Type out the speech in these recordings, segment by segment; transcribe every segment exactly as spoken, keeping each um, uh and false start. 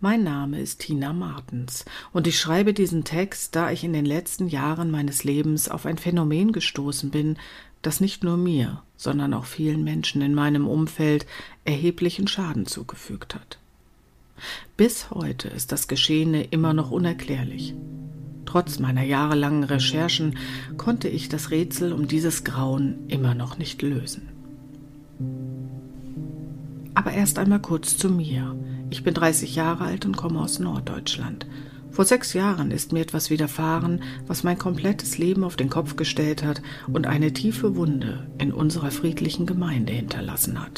Mein Name ist Tina Martens und ich schreibe diesen Text, da ich in den letzten Jahren meines Lebens auf ein Phänomen gestoßen bin, das nicht nur mir, sondern auch vielen Menschen in meinem Umfeld erheblichen Schaden zugefügt hat. Bis heute ist das Geschehene immer noch unerklärlich. Trotz meiner jahrelangen Recherchen konnte ich das Rätsel um dieses Grauen immer noch nicht lösen. Aber erst einmal kurz zu mir. Ich bin dreißig Jahre alt und komme aus Norddeutschland. Vor sechs Jahren ist mir etwas widerfahren, was mein komplettes Leben auf den Kopf gestellt hat und eine tiefe Wunde in unserer friedlichen Gemeinde hinterlassen hat.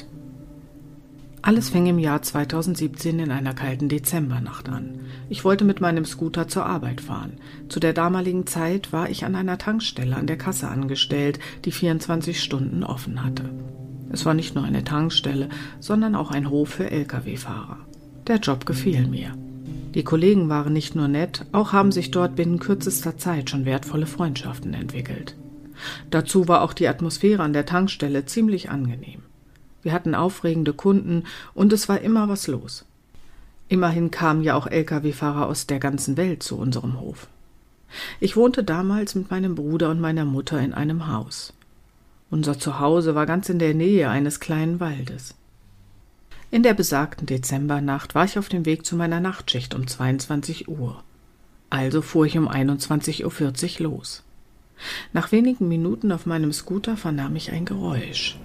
Alles fing im Jahr zweitausendsiebzehn in einer kalten Dezembernacht an. Ich wollte mit meinem Scooter zur Arbeit fahren. Zu der damaligen Zeit war ich an einer Tankstelle an der Kasse angestellt, die vierundzwanzig Stunden offen hatte. Es war nicht nur eine Tankstelle, sondern auch ein Hof für L K W-Fahrer. Der Job gefiel mir. Die Kollegen waren nicht nur nett, auch haben sich dort binnen kürzester Zeit schon wertvolle Freundschaften entwickelt. Dazu war auch die Atmosphäre an der Tankstelle ziemlich angenehm. Wir hatten aufregende Kunden und es war immer was los. Immerhin kamen ja auch L K W-Fahrer aus der ganzen Welt zu unserem Hof. Ich wohnte damals mit meinem Bruder und meiner Mutter in einem Haus. Unser Zuhause war ganz in der Nähe eines kleinen Waldes. In der besagten Dezembernacht war ich auf dem Weg zu meiner Nachtschicht um zweiundzwanzig Uhr. Also fuhr ich um einundzwanzig Uhr vierzig los. Nach wenigen Minuten auf meinem Scooter vernahm ich ein Geräusch.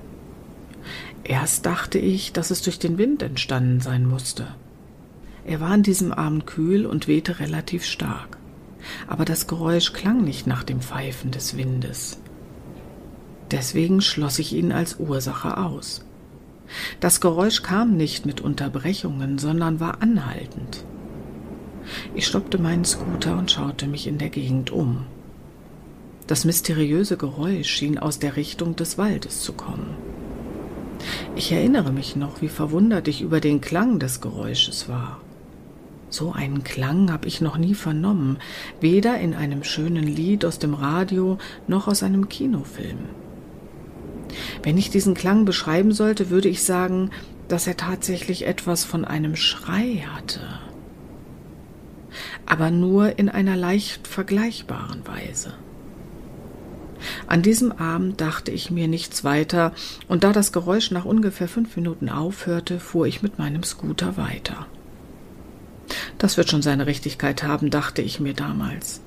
Erst dachte ich, dass es durch den Wind entstanden sein musste. Er war an diesem Abend kühl und wehte relativ stark. Aber das Geräusch klang nicht nach dem Pfeifen des Windes. Deswegen schloss ich ihn als Ursache aus. Das Geräusch kam nicht mit Unterbrechungen, sondern war anhaltend. Ich stoppte meinen Scooter und schaute mich in der Gegend um. Das mysteriöse Geräusch schien aus der Richtung des Waldes zu kommen. Ich erinnere mich noch, wie verwundert ich über den Klang des Geräusches war. So einen Klang habe ich noch nie vernommen, weder in einem schönen Lied aus dem Radio noch aus einem Kinofilm. Wenn ich diesen Klang beschreiben sollte, würde ich sagen, dass er tatsächlich etwas von einem Schrei hatte. Aber nur in einer leicht vergleichbaren Weise. An diesem Abend dachte ich mir nichts weiter, und da das Geräusch nach ungefähr fünf Minuten aufhörte, fuhr ich mit meinem Scooter weiter. Das wird schon seine Richtigkeit haben, dachte ich mir damals.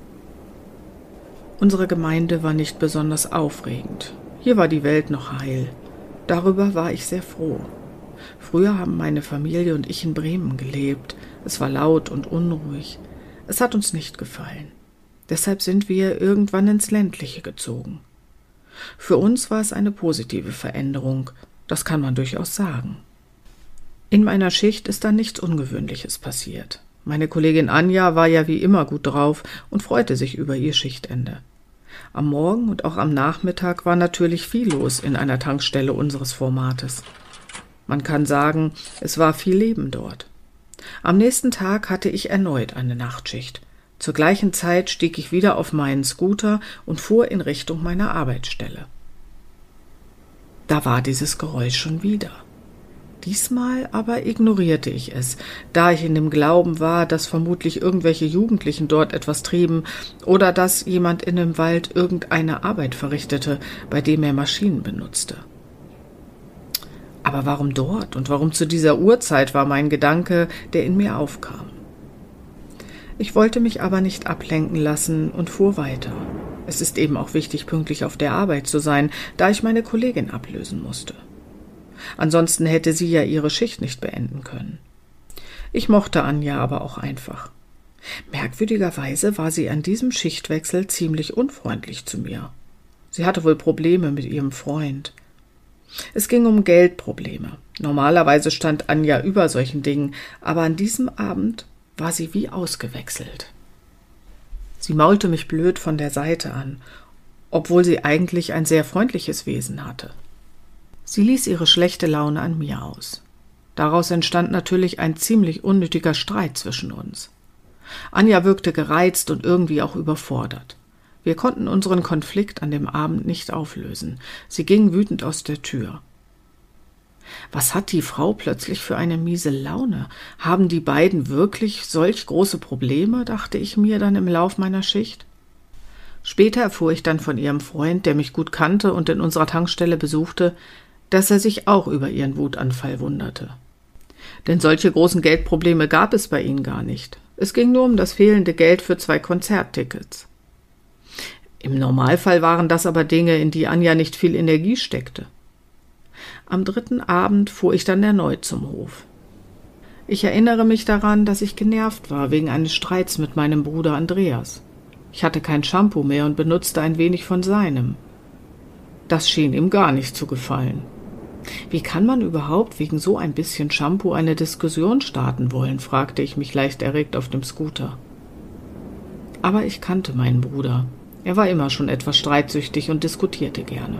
Unsere Gemeinde war nicht besonders aufregend. Hier war die Welt noch heil. Darüber war ich sehr froh. Früher haben meine Familie und ich in Bremen gelebt. Es war laut und unruhig. Es hat uns nicht gefallen. Deshalb sind wir irgendwann ins Ländliche gezogen. Für uns war es eine positive Veränderung, das kann man durchaus sagen. In meiner Schicht ist dann nichts Ungewöhnliches passiert. Meine Kollegin Anja war ja wie immer gut drauf und freute sich über ihr Schichtende. Am Morgen und auch am Nachmittag war natürlich viel los in einer Tankstelle unseres Formates. Man kann sagen, es war viel Leben dort. Am nächsten Tag hatte ich erneut eine Nachtschicht. Zur gleichen Zeit stieg ich wieder auf meinen Scooter und fuhr in Richtung meiner Arbeitsstelle. Da war dieses Geräusch schon wieder. Diesmal aber ignorierte ich es, da ich in dem Glauben war, dass vermutlich irgendwelche Jugendlichen dort etwas trieben oder dass jemand in dem Wald irgendeine Arbeit verrichtete, bei dem er Maschinen benutzte. Aber warum dort und warum zu dieser Uhrzeit, war mein Gedanke, der in mir aufkam. Ich wollte mich aber nicht ablenken lassen und fuhr weiter. Es ist eben auch wichtig, pünktlich auf der Arbeit zu sein, da ich meine Kollegin ablösen musste. Ansonsten hätte sie ja ihre Schicht nicht beenden können. Ich mochte Anja aber auch einfach. Merkwürdigerweise war sie an diesem Schichtwechsel ziemlich unfreundlich zu mir. Sie hatte wohl Probleme mit ihrem Freund. Es ging um Geldprobleme. Normalerweise stand Anja über solchen Dingen, aber an diesem Abend war sie wie ausgewechselt. Sie maulte mich blöd von der Seite an, obwohl sie eigentlich ein sehr freundliches Wesen hatte. Sie ließ ihre schlechte Laune an mir aus. Daraus entstand natürlich ein ziemlich unnötiger Streit zwischen uns. Anja wirkte gereizt und irgendwie auch überfordert. Wir konnten unseren Konflikt an dem Abend nicht auflösen. Sie ging wütend aus der Tür. Was hat die Frau plötzlich für eine miese Laune? Haben die beiden wirklich solch große Probleme, dachte ich mir dann im Lauf meiner Schicht. Später erfuhr ich dann von ihrem Freund, der mich gut kannte und in unserer Tankstelle besuchte, dass er sich auch über ihren Wutanfall wunderte. Denn solche großen Geldprobleme gab es bei ihnen gar nicht. Es ging nur um das fehlende Geld für zwei Konzerttickets. Im Normalfall waren das aber Dinge, in die Anja nicht viel Energie steckte. Am dritten Abend fuhr ich dann erneut zum Hof. Ich erinnere mich daran, dass ich genervt war wegen eines Streits mit meinem Bruder Andreas. Ich hatte kein Shampoo mehr und benutzte ein wenig von seinem. Das schien ihm gar nicht zu gefallen. Wie kann man überhaupt wegen so ein bisschen Shampoo eine Diskussion starten wollen, fragte ich mich leicht erregt auf dem Scooter. Aber ich kannte meinen Bruder. Er war immer schon etwas streitsüchtig und diskutierte gerne.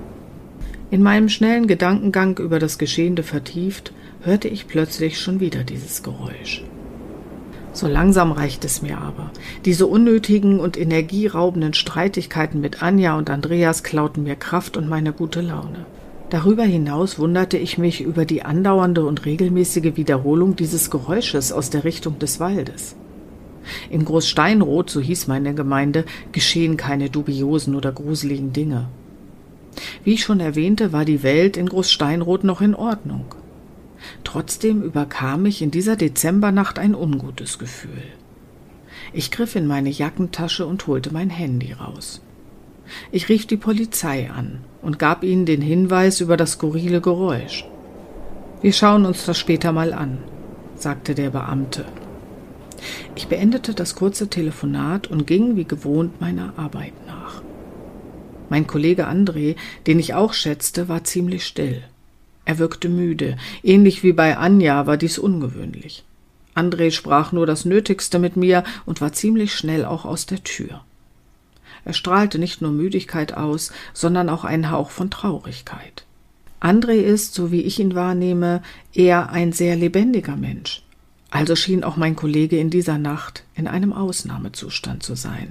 In meinem schnellen Gedankengang über das Geschehene vertieft, hörte ich plötzlich schon wieder dieses Geräusch. So langsam reicht es mir aber. Diese unnötigen und energieraubenden Streitigkeiten mit Anja und Andreas klauten mir Kraft und meine gute Laune. Darüber hinaus wunderte ich mich über die andauernde und regelmäßige Wiederholung dieses Geräusches aus der Richtung des Waldes. In Großsteinroth, so hieß meine Gemeinde, geschehen keine dubiosen oder gruseligen Dinge. Wie ich schon erwähnte, war die Welt in Großsteinroth noch in Ordnung. Trotzdem überkam mich in dieser Dezembernacht ein ungutes Gefühl. Ich griff in meine Jackentasche und holte mein Handy raus. Ich rief die Polizei an und gab ihnen den Hinweis über das skurrile Geräusch. »Wir schauen uns das später mal an«, sagte der Beamte. Ich beendete das kurze Telefonat und ging wie gewohnt meiner Arbeit nach. Mein Kollege André, den ich auch schätzte, war ziemlich still. Er wirkte müde. Ähnlich wie bei Anja war dies ungewöhnlich. André sprach nur das Nötigste mit mir und war ziemlich schnell auch aus der Tür. Er strahlte nicht nur Müdigkeit aus, sondern auch einen Hauch von Traurigkeit. André ist, so wie ich ihn wahrnehme, eher ein sehr lebendiger Mensch. Also schien auch mein Kollege in dieser Nacht in einem Ausnahmezustand zu sein.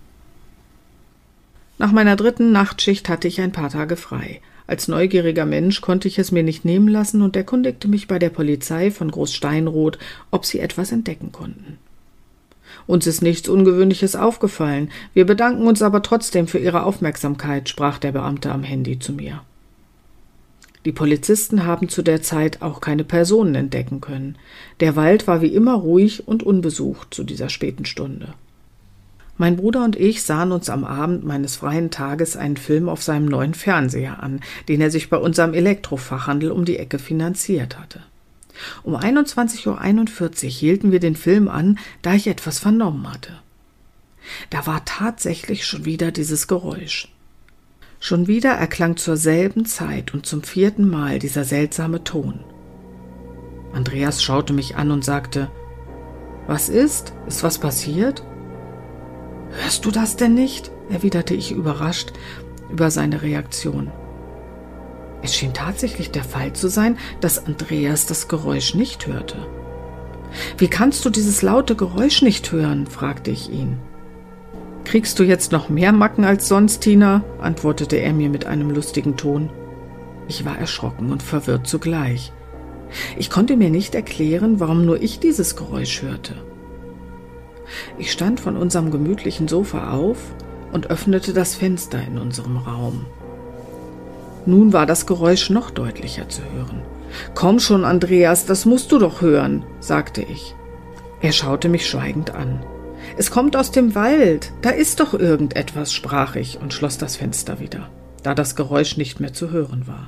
Nach meiner dritten Nachtschicht hatte ich ein paar Tage frei. Als neugieriger Mensch konnte ich es mir nicht nehmen lassen und erkundigte mich bei der Polizei von Großsteinroth, ob sie etwas entdecken konnten. »Uns ist nichts Ungewöhnliches aufgefallen. Wir bedanken uns aber trotzdem für Ihre Aufmerksamkeit«, sprach der Beamte am Handy zu mir. Die Polizisten haben zu der Zeit auch keine Personen entdecken können. Der Wald war wie immer ruhig und unbesucht zu dieser späten Stunde. Mein Bruder und ich sahen uns am Abend meines freien Tages einen Film auf seinem neuen Fernseher an, den er sich bei unserem Elektrofachhandel um die Ecke finanziert hatte. Um einundzwanzig Uhr einundvierzig hielten wir den Film an, da ich etwas vernommen hatte. Da war tatsächlich schon wieder dieses Geräusch. Schon wieder erklang zur selben Zeit und zum vierten Mal dieser seltsame Ton. Andreas schaute mich an und sagte: »Was ist? Ist was passiert?« »Hörst du das denn nicht?«, erwiderte ich überrascht über seine Reaktion. Es schien tatsächlich der Fall zu sein, dass Andreas das Geräusch nicht hörte. »Wie kannst du dieses laute Geräusch nicht hören?«, fragte ich ihn. »Kriegst du jetzt noch mehr Macken als sonst, Tina?«, antwortete er mir mit einem lustigen Ton. Ich war erschrocken und verwirrt zugleich. Ich konnte mir nicht erklären, warum nur ich dieses Geräusch hörte. Ich stand von unserem gemütlichen Sofa auf und öffnete das Fenster in unserem Raum. Nun war das Geräusch noch deutlicher zu hören. »Komm schon, Andreas, das musst du doch hören«, sagte ich. Er schaute mich schweigend an. »Es kommt aus dem Wald, da ist doch irgendetwas«, sprach ich und schloss das Fenster wieder, da das Geräusch nicht mehr zu hören war.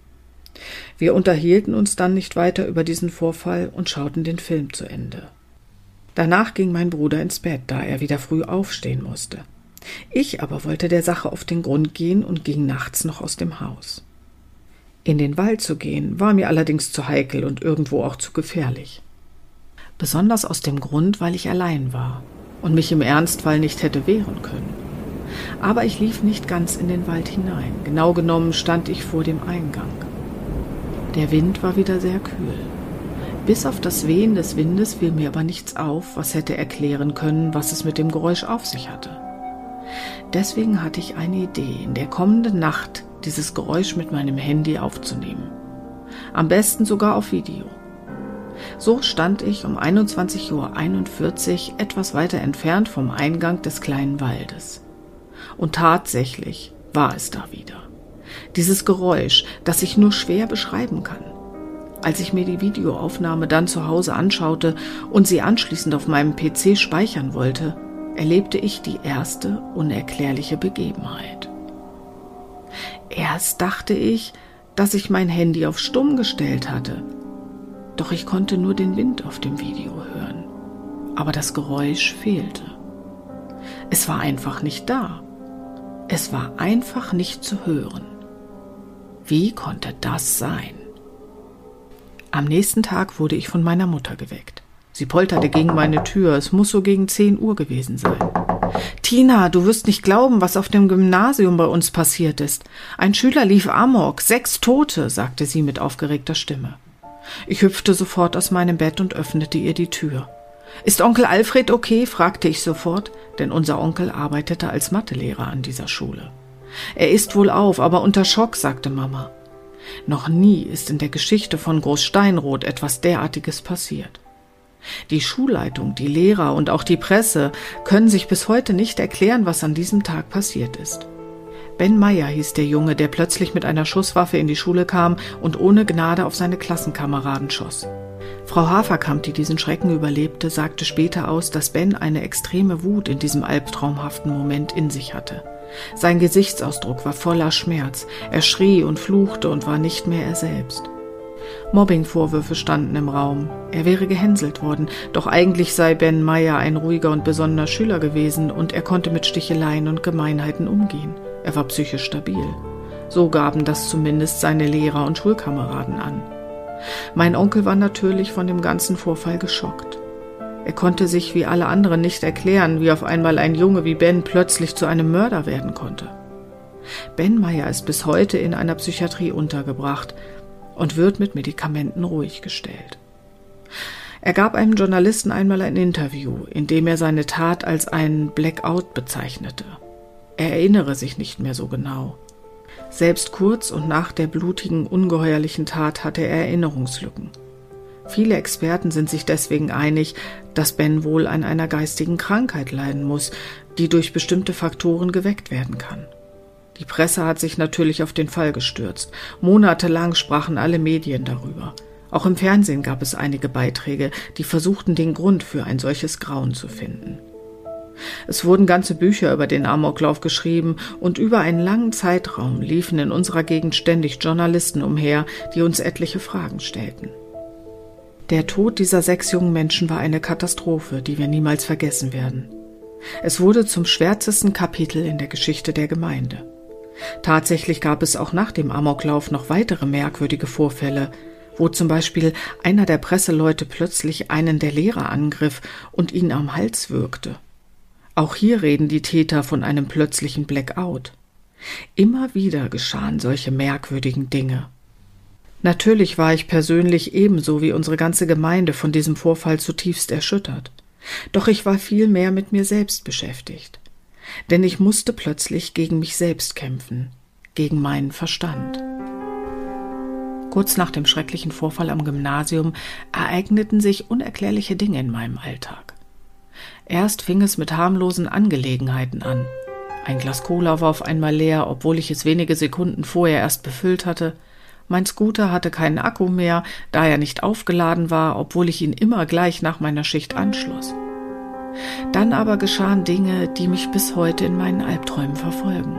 Wir unterhielten uns dann nicht weiter über diesen Vorfall und schauten den Film zu Ende. Danach ging mein Bruder ins Bett, da er wieder früh aufstehen musste. Ich aber wollte der Sache auf den Grund gehen und ging nachts noch aus dem Haus. In den Wald zu gehen, war mir allerdings zu heikel und irgendwo auch zu gefährlich. Besonders aus dem Grund, weil ich allein war und mich im Ernstfall nicht hätte wehren können. Aber ich lief nicht ganz in den Wald hinein. Genau genommen stand ich vor dem Eingang. Der Wind war wieder sehr kühl. Bis auf das Wehen des Windes fiel mir aber nichts auf, was hätte erklären können, was es mit dem Geräusch auf sich hatte. Deswegen hatte ich eine Idee, in der kommenden Nacht dieses Geräusch mit meinem Handy aufzunehmen. Am besten sogar auf Video. So stand ich um einundzwanzig Uhr einundvierzig etwas weiter entfernt vom Eingang des kleinen Waldes. Und tatsächlich war es da wieder. Dieses Geräusch, das ich nur schwer beschreiben kann. Als ich mir die Videoaufnahme dann zu Hause anschaute und sie anschließend auf meinem P C speichern wollte, erlebte ich die erste unerklärliche Begebenheit. Erst dachte ich, dass ich mein Handy auf Stumm gestellt hatte. Doch ich konnte nur den Wind auf dem Video hören. Aber das Geräusch fehlte. Es war einfach nicht da. Es war einfach nicht zu hören. Wie konnte das sein? Am nächsten Tag wurde ich von meiner Mutter geweckt. Sie polterte gegen meine Tür. Es muss so gegen zehn Uhr gewesen sein. »Tina, du wirst nicht glauben, was auf dem Gymnasium bei uns passiert ist. Ein Schüler lief amok, sechs Tote«, sagte sie mit aufgeregter Stimme. Ich hüpfte sofort aus meinem Bett und öffnete ihr die Tür. »Ist Onkel Alfred okay?« fragte ich sofort, denn unser Onkel arbeitete als Mathelehrer an dieser Schule. »Er ist wohl auf, aber unter Schock«, sagte Mama. Noch nie ist in der Geschichte von Großsteinroth etwas derartiges passiert. Die Schulleitung, die Lehrer und auch die Presse können sich bis heute nicht erklären, was an diesem Tag passiert ist. Ben Meyer hieß der Junge, der plötzlich mit einer Schusswaffe in die Schule kam und ohne Gnade auf seine Klassenkameraden schoss. Frau Haferkamp, die diesen Schrecken überlebte, sagte später aus, dass Ben eine extreme Wut in diesem albtraumhaften Moment in sich hatte. Sein Gesichtsausdruck war voller Schmerz, er schrie und fluchte und war nicht mehr er selbst. Mobbingvorwürfe standen im Raum. Er wäre gehänselt worden, doch eigentlich sei Ben Meyer ein ruhiger und besonnener Schüler gewesen und er konnte mit Sticheleien und Gemeinheiten umgehen. Er war psychisch stabil. So gaben das zumindest seine Lehrer und Schulkameraden an. Mein Onkel war natürlich von dem ganzen Vorfall geschockt. Er konnte sich wie alle anderen nicht erklären, wie auf einmal ein Junge wie Ben plötzlich zu einem Mörder werden konnte. Ben Meyer ist bis heute in einer Psychiatrie untergebracht und wird mit Medikamenten ruhig gestellt. Er gab einem Journalisten einmal ein Interview, in dem er seine Tat als einen Blackout bezeichnete. Er erinnere sich nicht mehr so genau. Selbst kurz und nach der blutigen, ungeheuerlichen Tat hatte er Erinnerungslücken. Viele Experten sind sich deswegen einig, dass Ben wohl an einer geistigen Krankheit leiden muss, die durch bestimmte Faktoren geweckt werden kann. Die Presse hat sich natürlich auf den Fall gestürzt. Monatelang sprachen alle Medien darüber. Auch im Fernsehen gab es einige Beiträge, die versuchten, den Grund für ein solches Grauen zu finden. Es wurden ganze Bücher über den Amoklauf geschrieben und über einen langen Zeitraum liefen in unserer Gegend ständig Journalisten umher, die uns etliche Fragen stellten. Der Tod dieser sechs jungen Menschen war eine Katastrophe, die wir niemals vergessen werden. Es wurde zum schwärzesten Kapitel in der Geschichte der Gemeinde. Tatsächlich gab es auch nach dem Amoklauf noch weitere merkwürdige Vorfälle, wo zum Beispiel einer der Presseleute plötzlich einen der Lehrer angriff und ihn am Hals würgte. Auch hier reden die Täter von einem plötzlichen Blackout. Immer wieder geschahen solche merkwürdigen Dinge. Natürlich war ich persönlich ebenso wie unsere ganze Gemeinde von diesem Vorfall zutiefst erschüttert. Doch ich war viel mehr mit mir selbst beschäftigt. Denn ich musste plötzlich gegen mich selbst kämpfen, gegen meinen Verstand. Kurz nach dem schrecklichen Vorfall am Gymnasium ereigneten sich unerklärliche Dinge in meinem Alltag. Erst fing es mit harmlosen Angelegenheiten an. Ein Glas Cola war auf einmal leer, obwohl ich es wenige Sekunden vorher erst befüllt hatte. Mein Scooter hatte keinen Akku mehr, da er nicht aufgeladen war, obwohl ich ihn immer gleich nach meiner Schicht anschloss. Dann aber geschahen Dinge, die mich bis heute in meinen Albträumen verfolgen.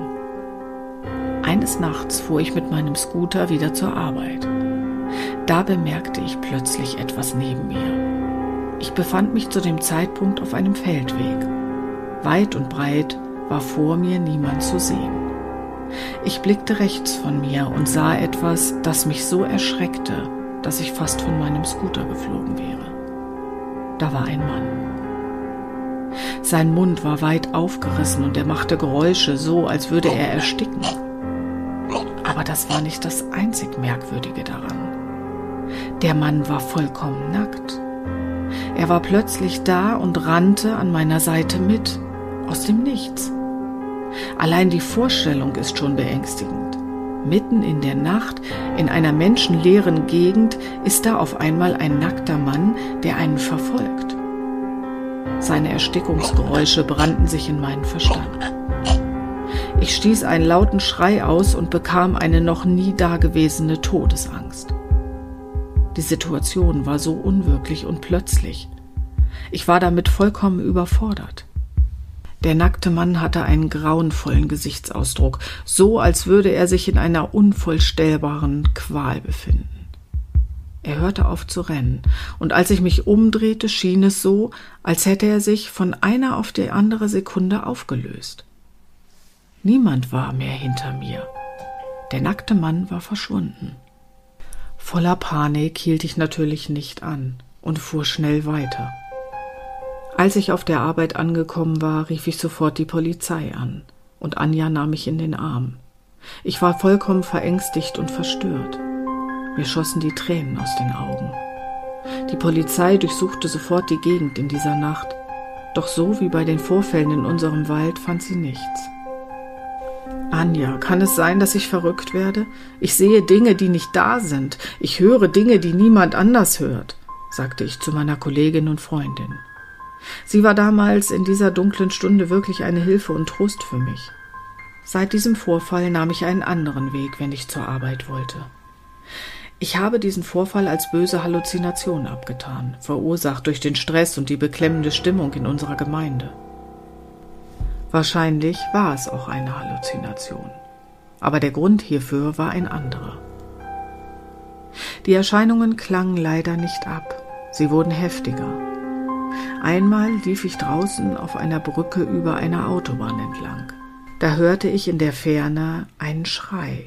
Eines Nachts fuhr ich mit meinem Scooter wieder zur Arbeit. Da bemerkte ich plötzlich etwas neben mir. Ich befand mich zu dem Zeitpunkt auf einem Feldweg. Weit und breit war vor mir niemand zu sehen. Ich blickte rechts von mir und sah etwas, das mich so erschreckte, dass ich fast von meinem Scooter geflogen wäre. Da war ein Mann. Sein Mund war weit aufgerissen und er machte Geräusche, so als würde er ersticken. Aber das war nicht das einzig Merkwürdige daran. Der Mann war vollkommen nackt. Er war plötzlich da und rannte an meiner Seite mit, aus dem Nichts. Allein die Vorstellung ist schon beängstigend. Mitten in der Nacht, in einer menschenleeren Gegend, ist da auf einmal ein nackter Mann, der einen verfolgt. Seine Erstickungsgeräusche brannten sich in meinen Verstand. Ich stieß einen lauten Schrei aus und bekam eine noch nie dagewesene Todesangst. Die Situation war so unwirklich und plötzlich. Ich war damit vollkommen überfordert. Der nackte Mann hatte einen grauenvollen Gesichtsausdruck, so als würde er sich in einer unvorstellbaren Qual befinden. Er hörte auf zu rennen, und als ich mich umdrehte, schien es so, als hätte er sich von einer auf die andere Sekunde aufgelöst. Niemand war mehr hinter mir. Der nackte Mann war verschwunden. Voller Panik hielt ich natürlich nicht an und fuhr schnell weiter. Als ich auf der Arbeit angekommen war, rief ich sofort die Polizei an, und Anja nahm mich in den Arm. Ich war vollkommen verängstigt und verstört. Mir schossen die Tränen aus den Augen. Die Polizei durchsuchte sofort die Gegend in dieser Nacht, doch so wie bei den Vorfällen in unserem Wald fand sie nichts. Anja, kann es sein, dass ich verrückt werde? Ich sehe Dinge, die nicht da sind. Ich höre Dinge, die niemand anders hört, sagte ich zu meiner Kollegin und Freundin. Sie war damals in dieser dunklen Stunde wirklich eine Hilfe und Trost für mich. Seit diesem Vorfall nahm ich einen anderen Weg, wenn ich zur Arbeit wollte. Ich habe diesen Vorfall als böse Halluzination abgetan, verursacht durch den Stress und die beklemmende Stimmung in unserer Gemeinde. Wahrscheinlich war es auch eine Halluzination, aber der Grund hierfür war ein anderer. Die Erscheinungen klangen leider nicht ab, sie wurden heftiger. Einmal lief ich draußen auf einer Brücke über einer Autobahn entlang. Da hörte ich in der Ferne einen Schrei.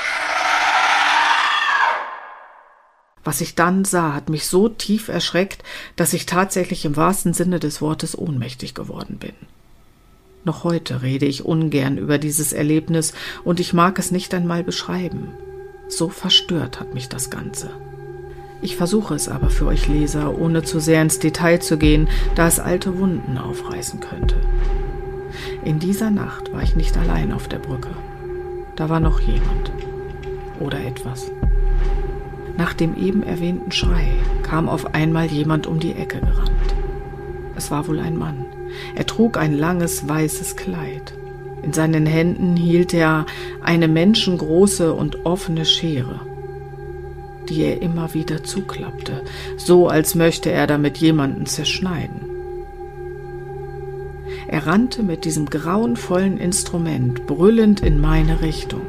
Was ich dann sah, hat mich so tief erschreckt, dass ich tatsächlich im wahrsten Sinne des Wortes ohnmächtig geworden bin. Noch heute rede ich ungern über dieses Erlebnis und ich mag es nicht einmal beschreiben. So verstört hat mich das Ganze. Ich versuche es aber für euch Leser, ohne zu sehr ins Detail zu gehen, da es alte Wunden aufreißen könnte. In dieser Nacht war ich nicht allein auf der Brücke. Da war noch jemand. Oder etwas. Nach dem eben erwähnten Schrei kam auf einmal jemand um die Ecke gerannt. Es war wohl ein Mann. Er trug ein langes, weißes Kleid. In seinen Händen hielt er eine menschengroße und offene Schere, die er immer wieder zuklappte, so als möchte er damit jemanden zerschneiden. Er rannte mit diesem grauenvollen Instrument brüllend in meine Richtung.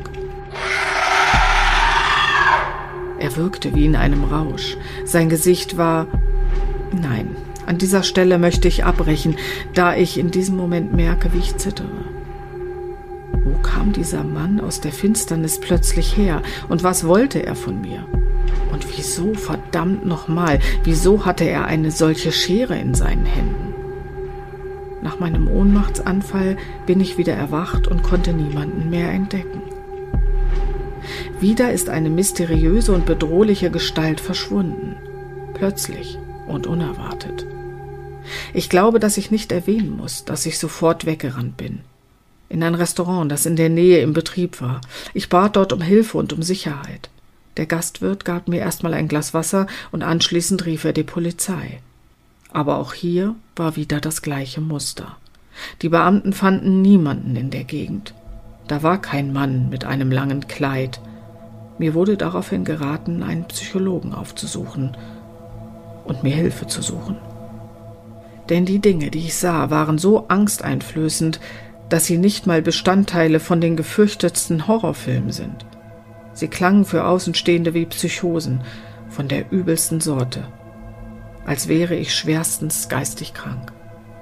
Er wirkte wie in einem Rausch. Sein Gesicht war... Nein, an dieser Stelle möchte ich abbrechen, da ich in diesem Moment merke, wie ich zittere. Wo kam dieser Mann aus der Finsternis plötzlich her und was wollte er von mir? Und wieso, verdammt nochmal, wieso hatte er eine solche Schere in seinen Händen? Nach meinem Ohnmachtsanfall bin ich wieder erwacht und konnte niemanden mehr entdecken. Wieder ist eine mysteriöse und bedrohliche Gestalt verschwunden. Plötzlich und unerwartet. Ich glaube, dass ich nicht erwähnen muss, dass ich sofort weggerannt bin. In ein Restaurant, das in der Nähe im Betrieb war. Ich bat dort um Hilfe und um Sicherheit. Der Gastwirt gab mir erstmal ein Glas Wasser und anschließend rief er die Polizei. Aber auch hier war wieder das gleiche Muster. Die Beamten fanden niemanden in der Gegend. Da war kein Mann mit einem langen Kleid. Mir wurde daraufhin geraten, einen Psychologen aufzusuchen und mir Hilfe zu suchen. Denn die Dinge, die ich sah, waren so angsteinflößend, dass sie nicht mal Bestandteile von den gefürchtetsten Horrorfilmen sind. Sie klangen für Außenstehende wie Psychosen von der übelsten Sorte, als wäre ich schwerstens geistig krank.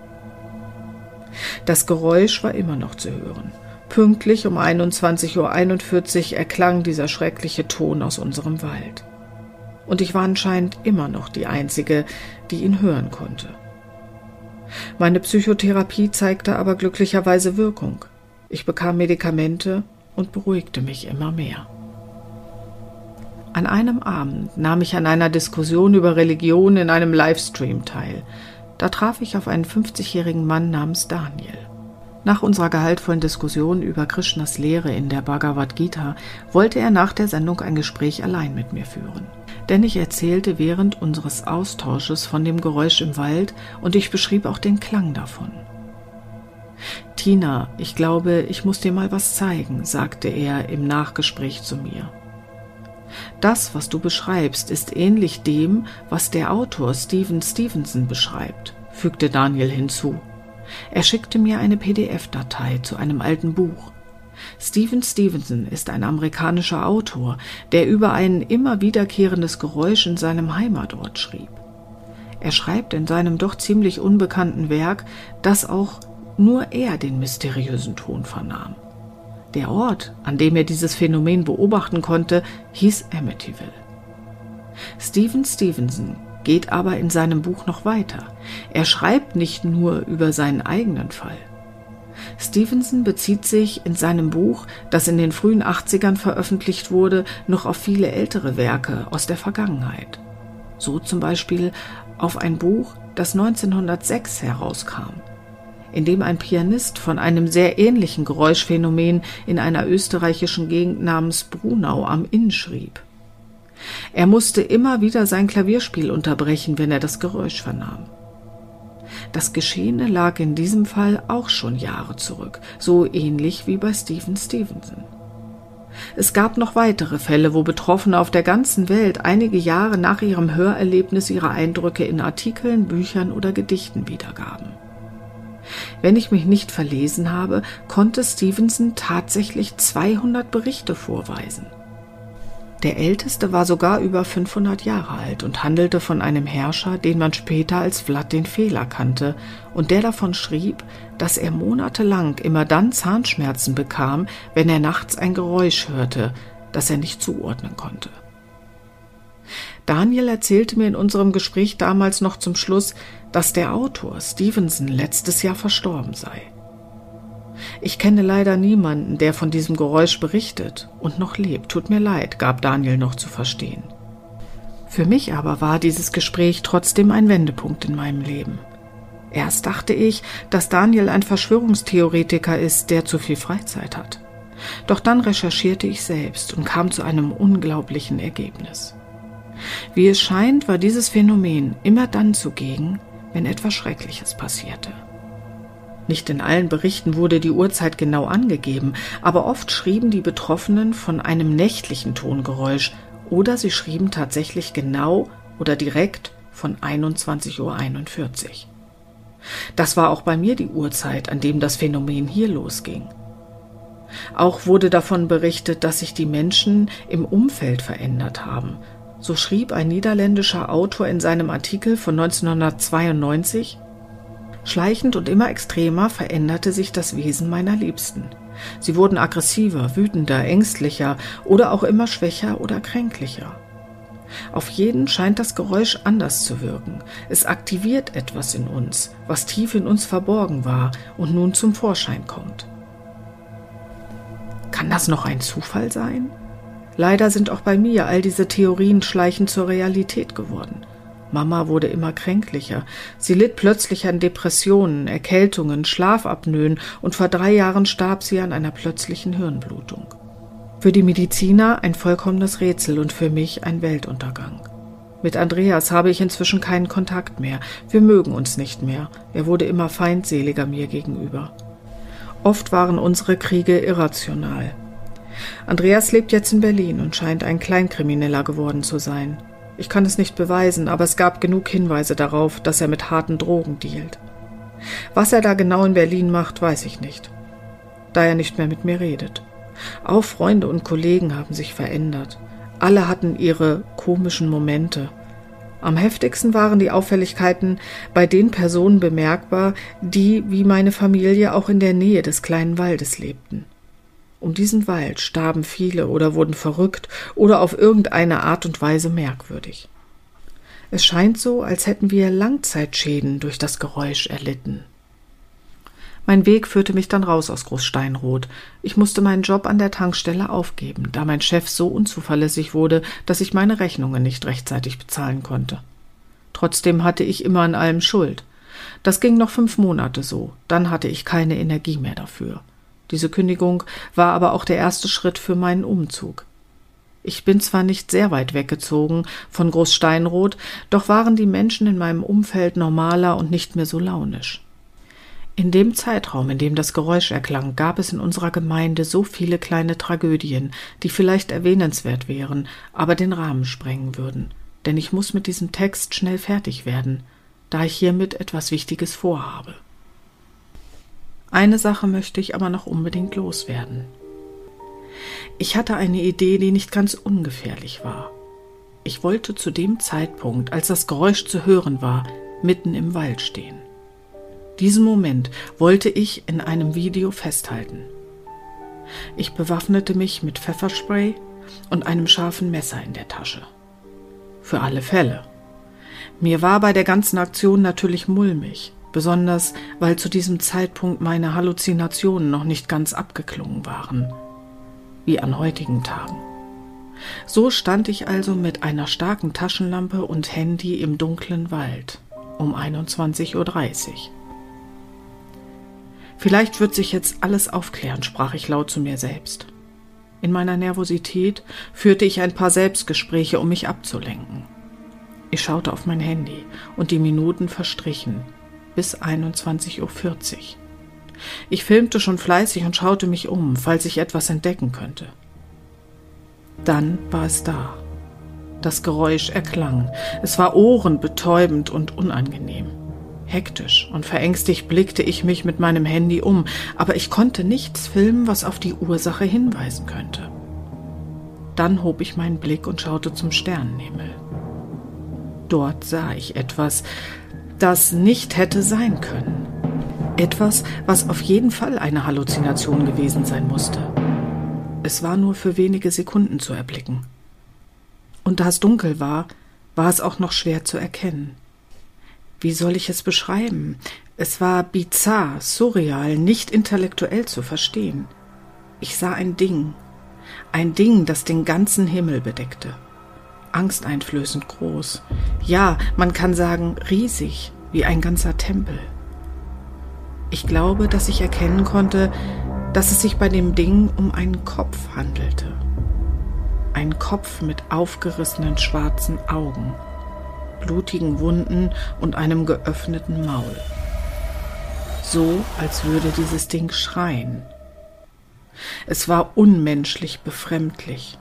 Das Geräusch war immer noch zu hören. Pünktlich um einundzwanzig Uhr einundvierzig erklang dieser schreckliche Ton aus unserem Wald. Und ich war anscheinend immer noch die Einzige, die ihn hören konnte. Meine Psychotherapie zeigte aber glücklicherweise Wirkung. Ich bekam Medikamente und beruhigte mich immer mehr. An einem Abend nahm ich an einer Diskussion über Religion in einem Livestream teil. Da traf ich auf einen fünfzigjährigen Mann namens Daniel. Nach unserer gehaltvollen Diskussion über Krishnas Lehre in der Bhagavad Gita wollte er nach der Sendung ein Gespräch allein mit mir führen. Denn ich erzählte während unseres Austausches von dem Geräusch im Wald und ich beschrieb auch den Klang davon. »Tina, ich glaube, ich muss dir mal was zeigen«, sagte er im Nachgespräch zu mir. »Das, was du beschreibst, ist ähnlich dem, was der Autor Stephen Stevenson beschreibt«, fügte Daniel hinzu. Er schickte mir eine P D F-Datei zu einem alten Buch. Stephen Stevenson ist ein amerikanischer Autor, der über ein immer wiederkehrendes Geräusch in seinem Heimatort schrieb. Er schreibt in seinem doch ziemlich unbekannten Werk, dass auch nur er den mysteriösen Ton vernahm. Der Ort, an dem er dieses Phänomen beobachten konnte, hieß Amityville. Stephen Stevenson geht aber in seinem Buch noch weiter. Er schreibt nicht nur über seinen eigenen Fall. Stevenson bezieht sich in seinem Buch, das in den frühen achtzigern veröffentlicht wurde, noch auf viele ältere Werke aus der Vergangenheit. So zum Beispiel auf ein Buch, das neunzehnhundertsechs herauskam, in dem ein Pianist von einem sehr ähnlichen Geräuschphänomen in einer österreichischen Gegend namens Brunau am Inn schrieb. Er musste immer wieder sein Klavierspiel unterbrechen, wenn er das Geräusch vernahm. Das Geschehene lag in diesem Fall auch schon Jahre zurück, so ähnlich wie bei Stephen Stevenson. Es gab noch weitere Fälle, wo Betroffene auf der ganzen Welt einige Jahre nach ihrem Hörerlebnis ihre Eindrücke in Artikeln, Büchern oder Gedichten wiedergaben. Wenn ich mich nicht verlesen habe, konnte Stevenson tatsächlich zweihundert Berichte vorweisen. Der älteste war sogar über fünfhundert Jahre alt und handelte von einem Herrscher, den man später als Vlad den Fehler kannte und der davon schrieb, dass er monatelang immer dann Zahnschmerzen bekam, wenn er nachts ein Geräusch hörte, das er nicht zuordnen konnte. Daniel erzählte mir in unserem Gespräch damals noch zum Schluss, dass der Autor Stevenson letztes Jahr verstorben sei. »Ich kenne leider niemanden, der von diesem Geräusch berichtet und noch lebt. Tut mir leid«, gab Daniel noch zu verstehen. Für mich aber war dieses Gespräch trotzdem ein Wendepunkt in meinem Leben. Erst dachte ich, dass Daniel ein Verschwörungstheoretiker ist, der zu viel Freizeit hat. Doch dann recherchierte ich selbst und kam zu einem unglaublichen Ergebnis. Wie es scheint, war dieses Phänomen immer dann zugegen, wenn etwas Schreckliches passierte. Nicht in allen Berichten wurde die Uhrzeit genau angegeben, aber oft schrieben die Betroffenen von einem nächtlichen Tongeräusch oder sie schrieben tatsächlich genau oder direkt von einundzwanzig Uhr einundvierzig. Das war auch bei mir die Uhrzeit, an dem das Phänomen hier losging. Auch wurde davon berichtet, dass sich die Menschen im Umfeld verändert haben. So schrieb ein niederländischer Autor in seinem Artikel von neunzehnhundertzweiundneunzig: Schleichend und immer extremer veränderte sich das Wesen meiner Liebsten. Sie wurden aggressiver, wütender, ängstlicher oder auch immer schwächer oder kränklicher. Auf jeden scheint das Geräusch anders zu wirken. Es aktiviert etwas in uns, was tief in uns verborgen war und nun zum Vorschein kommt. Kann das noch ein Zufall sein? Leider sind auch bei mir all diese Theorien schleichend zur Realität geworden. Mama wurde immer kränklicher. Sie litt plötzlich an Depressionen, Erkältungen, Schlafapnoen und vor drei Jahren starb sie an einer plötzlichen Hirnblutung. Für die Mediziner ein vollkommenes Rätsel und für mich ein Weltuntergang. Mit Andreas habe ich inzwischen keinen Kontakt mehr. Wir mögen uns nicht mehr. Er wurde immer feindseliger mir gegenüber. Oft waren unsere Kriege irrational. Andreas lebt jetzt in Berlin und scheint ein Kleinkrimineller geworden zu sein. Ich kann es nicht beweisen, aber es gab genug Hinweise darauf, dass er mit harten Drogen dealt. Was er da genau in Berlin macht, weiß ich nicht, da er nicht mehr mit mir redet. Auch Freunde und Kollegen haben sich verändert. Alle hatten ihre komischen Momente. Am heftigsten waren die Auffälligkeiten bei den Personen bemerkbar, die, wie meine Familie, auch in der Nähe des kleinen Waldes lebten. Um diesen Wald starben viele oder wurden verrückt oder auf irgendeine Art und Weise merkwürdig. Es scheint so, als hätten wir Langzeitschäden durch das Geräusch erlitten. Mein Weg führte mich dann raus aus Großsteinroth. Ich musste meinen Job an der Tankstelle aufgeben, da mein Chef so unzuverlässig wurde, dass ich meine Rechnungen nicht rechtzeitig bezahlen konnte. Trotzdem hatte ich immer an allem Schuld. Das ging noch fünf Monate so, dann hatte ich keine Energie mehr dafür. Diese Kündigung war aber auch der erste Schritt für meinen Umzug. Ich bin zwar nicht sehr weit weggezogen von Großsteinroth, doch waren die Menschen in meinem Umfeld normaler und nicht mehr so launisch. In dem Zeitraum, in dem das Geräusch erklang, gab es in unserer Gemeinde so viele kleine Tragödien, die vielleicht erwähnenswert wären, aber den Rahmen sprengen würden. Denn ich muss mit diesem Text schnell fertig werden, da ich hiermit etwas Wichtiges vorhabe. Eine Sache möchte ich aber noch unbedingt loswerden. Ich hatte eine Idee, die nicht ganz ungefährlich war. Ich wollte zu dem Zeitpunkt, als das Geräusch zu hören war, mitten im Wald stehen. Diesen Moment wollte ich in einem Video festhalten. Ich bewaffnete mich mit Pfefferspray und einem scharfen Messer in der Tasche. Für alle Fälle. Mir war bei der ganzen Aktion natürlich mulmig, besonders weil zu diesem Zeitpunkt meine Halluzinationen noch nicht ganz abgeklungen waren, wie an heutigen Tagen. So stand ich also mit einer starken Taschenlampe und Handy im dunklen Wald um einundzwanzig Uhr dreißig. Vielleicht wird sich jetzt alles aufklären, sprach ich laut zu mir selbst. In meiner Nervosität führte ich ein paar Selbstgespräche, um mich abzulenken. Ich schaute auf mein Handy und die Minuten verstrichen bis einundzwanzig Uhr vierzig. Ich filmte schon fleißig und schaute mich um, falls ich etwas entdecken könnte. Dann war es da. Das Geräusch erklang. Es war ohrenbetäubend und unangenehm. Hektisch und verängstigt blickte ich mich mit meinem Handy um, aber ich konnte nichts filmen, was auf die Ursache hinweisen könnte. Dann hob ich meinen Blick und schaute zum Sternenhimmel. Dort sah ich etwas, das nicht hätte sein können. Etwas, was auf jeden Fall eine Halluzination gewesen sein musste. Es war nur für wenige Sekunden zu erblicken. Und da es dunkel war, war es auch noch schwer zu erkennen. Wie soll ich es beschreiben? Es war bizarr, surreal, nicht intellektuell zu verstehen. Ich sah ein Ding, ein Ding, das den ganzen Himmel bedeckte. Angsteinflößend groß. Ja, man kann sagen, riesig, wie ein ganzer Tempel. Ich glaube, dass ich erkennen konnte, dass es sich bei dem Ding um einen Kopf handelte. Ein Kopf mit aufgerissenen schwarzen Augen, blutigen Wunden und einem geöffneten Maul. So, als würde dieses Ding schreien. Es war unmenschlich befremdlich.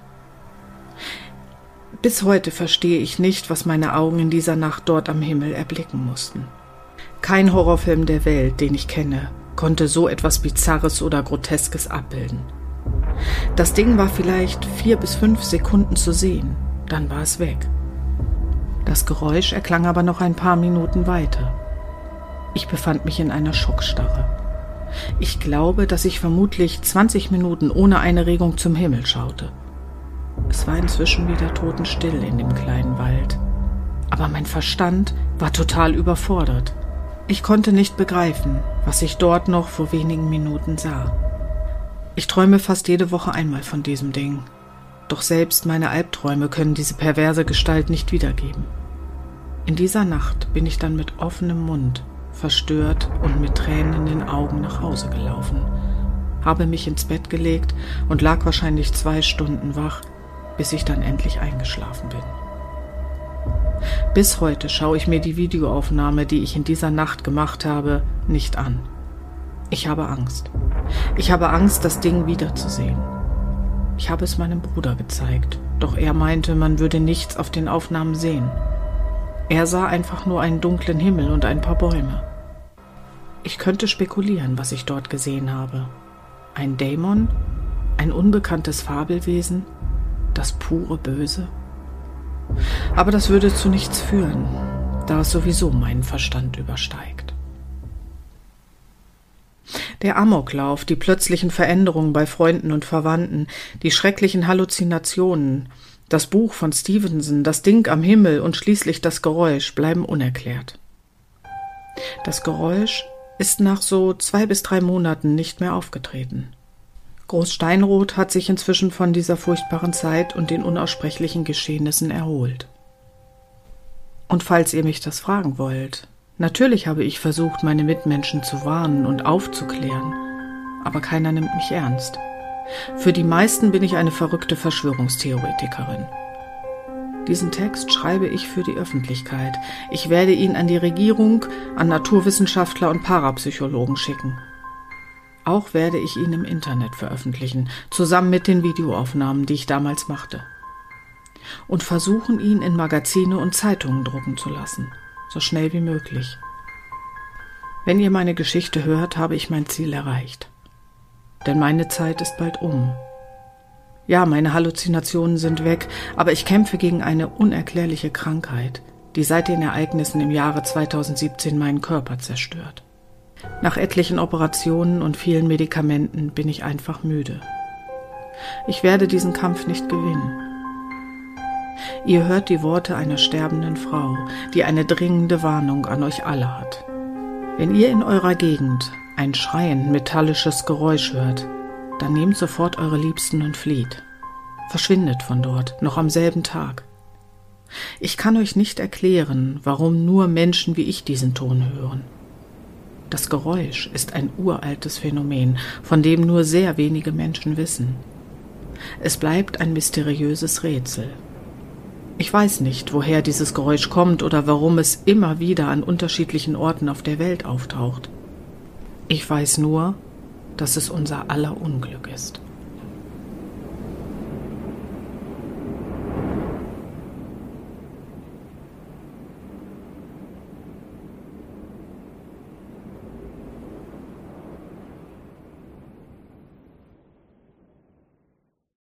Bis heute verstehe ich nicht, was meine Augen in dieser Nacht dort am Himmel erblicken mussten. Kein Horrorfilm der Welt, den ich kenne, konnte so etwas Bizarres oder Groteskes abbilden. Das Ding war vielleicht vier bis fünf Sekunden zu sehen, dann war es weg. Das Geräusch erklang aber noch ein paar Minuten weiter. Ich befand mich in einer Schockstarre. Ich glaube, dass ich vermutlich zwanzig Minuten ohne eine Regung zum Himmel schaute. Es war inzwischen wieder totenstill in dem kleinen Wald. Aber mein Verstand war total überfordert. Ich konnte nicht begreifen, was ich dort noch vor wenigen Minuten sah. Ich träume fast jede Woche einmal von diesem Ding. Doch selbst meine Albträume können diese perverse Gestalt nicht wiedergeben. In dieser Nacht bin ich dann mit offenem Mund, verstört und mit Tränen in den Augen nach Hause gelaufen, habe mich ins Bett gelegt und lag wahrscheinlich zwei Stunden wach, bis ich dann endlich eingeschlafen bin. Bis heute schaue ich mir die Videoaufnahme, die ich in dieser Nacht gemacht habe, nicht an. Ich habe Angst. Ich habe Angst, das Ding wiederzusehen. Ich habe es meinem Bruder gezeigt, doch er meinte, man würde nichts auf den Aufnahmen sehen. Er sah einfach nur einen dunklen Himmel und ein paar Bäume. Ich könnte spekulieren, was ich dort gesehen habe. Ein Dämon? Ein unbekanntes Fabelwesen? Das pure Böse? Aber das würde zu nichts führen, da es sowieso meinen Verstand übersteigt. Der Amoklauf, die plötzlichen Veränderungen bei Freunden und Verwandten, die schrecklichen Halluzinationen, das Buch von Stevenson, das Ding am Himmel und schließlich das Geräusch bleiben unerklärt. Das Geräusch ist nach so zwei bis drei Monaten nicht mehr aufgetreten. Großsteinroth hat sich inzwischen von dieser furchtbaren Zeit und den unaussprechlichen Geschehnissen erholt. Und falls ihr mich das fragen wollt, Natürlich habe ich versucht, meine Mitmenschen zu warnen und aufzuklären, aber keiner nimmt mich ernst. Für die meisten bin ich eine verrückte Verschwörungstheoretikerin. Diesen Text schreibe ich für die Öffentlichkeit. Ich werde ihn an die Regierung, an Naturwissenschaftler und Parapsychologen schicken. Auch werde ich ihn im Internet veröffentlichen, zusammen mit den Videoaufnahmen, die ich damals machte. Und versuchen, ihn in Magazine und Zeitungen drucken zu lassen, so schnell wie möglich. Wenn ihr meine Geschichte hört, habe ich mein Ziel erreicht. Denn meine Zeit ist bald um. Ja, meine Halluzinationen sind weg, aber ich kämpfe gegen eine unerklärliche Krankheit, die seit den Ereignissen im Jahre zweitausendsiebzehn meinen Körper zerstört. Nach etlichen Operationen und vielen Medikamenten bin ich einfach müde. Ich werde diesen Kampf nicht gewinnen. Ihr hört die Worte einer sterbenden Frau, die eine dringende Warnung an euch alle hat. Wenn ihr in eurer Gegend ein schreiend metallisches Geräusch hört, dann nehmt sofort eure Liebsten und flieht. Verschwindet von dort, noch am selben Tag. Ich kann euch nicht erklären, warum nur Menschen wie ich diesen Ton hören. Das Geräusch ist ein uraltes Phänomen, von dem nur sehr wenige Menschen wissen. Es bleibt ein mysteriöses Rätsel. Ich weiß nicht, woher dieses Geräusch kommt oder warum es immer wieder an unterschiedlichen Orten auf der Welt auftaucht. Ich weiß nur, dass es unser aller Unglück ist.